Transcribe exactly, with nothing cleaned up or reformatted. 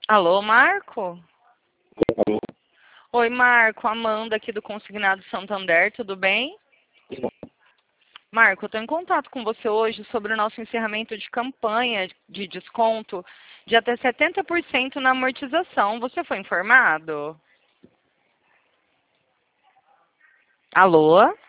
Alô, Marco? Oi, Marco. Amanda aqui do Consignado Santander, tudo bem? Marco, eu estou em contato com você hoje sobre o nosso encerramento de campanha de desconto de até setenta por cento na amortização. Você foi informado? Alô?